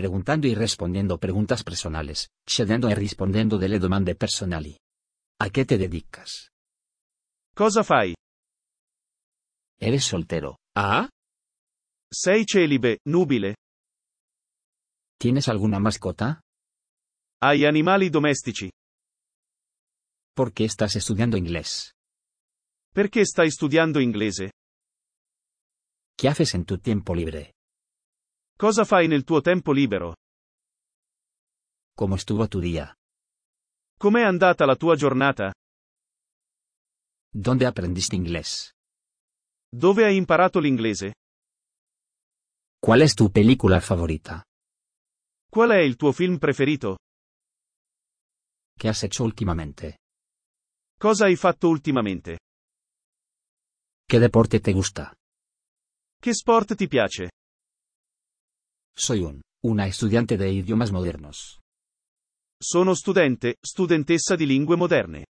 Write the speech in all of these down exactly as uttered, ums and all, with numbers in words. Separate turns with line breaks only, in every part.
preguntando y respondiendo preguntas personales, chiedendo e rispondendo delle domande personali. ¿A qué te dedicas?
Cosa fai?
¿Eres soltero? Ah?
Sei celibe, nubile?
¿Tienes alguna mascota?
Hai animali domestici?
¿Por qué estás estudiando inglés?
Perché stai studiando inglese?
¿Qué haces en tu tiempo libre?
Cosa fai nel tuo tempo libero?
¿Cómo estuvo tu día?
Com'è andata la tua giornata?
¿Dónde aprendiste inglés?
Dove hai imparato l'inglese?
¿Cuál es tu película favorita?
Qual è il tuo film preferito?
¿Qué has hecho últimamente?
Cosa hai fatto ultimamente?
¿Qué deporte te gusta?
Che sport ti piace?
Soy un, una estudiante de idiomas modernos.
Sono studente, studentessa di lingue moderne.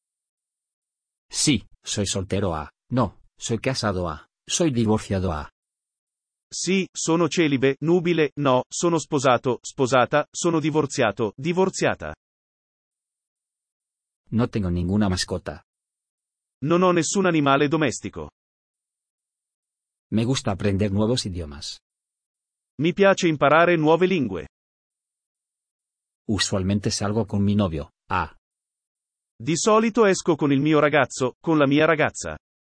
Sí, soy soltero a, no, soy casado a, soy divorciado a.
Sì, sono celibe, nubile, no, sono sposato, sposata, sono divorziato, divorziata.
No tengo ninguna mascota.
Non ho nessun animale domestico.
Me gusta aprender nuevos idiomas.
Mi piace imparare nuove lingue.
Usualmente salgo con mi novio, ah.
Di solito esco con il mio ragazzo, con la mia ragazza.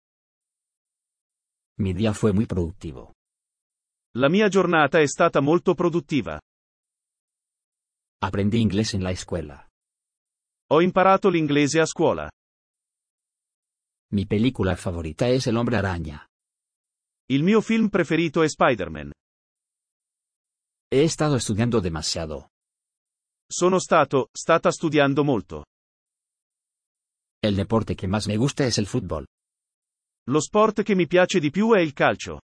Mi día fue muy productivo.
La mia giornata è stata molto produttiva.
Aprendí inglés en la escuela.
Ho imparato l'inglese a scuola.
Mi película favorita es El Hombre Araña.
Il mio film preferito è Spider-Man.
He estado estudiando demasiado.
Sono stato, stata studiando molto.
El deporte que más me gusta es el fútbol.
Lo sport che mi piace di più è il calcio.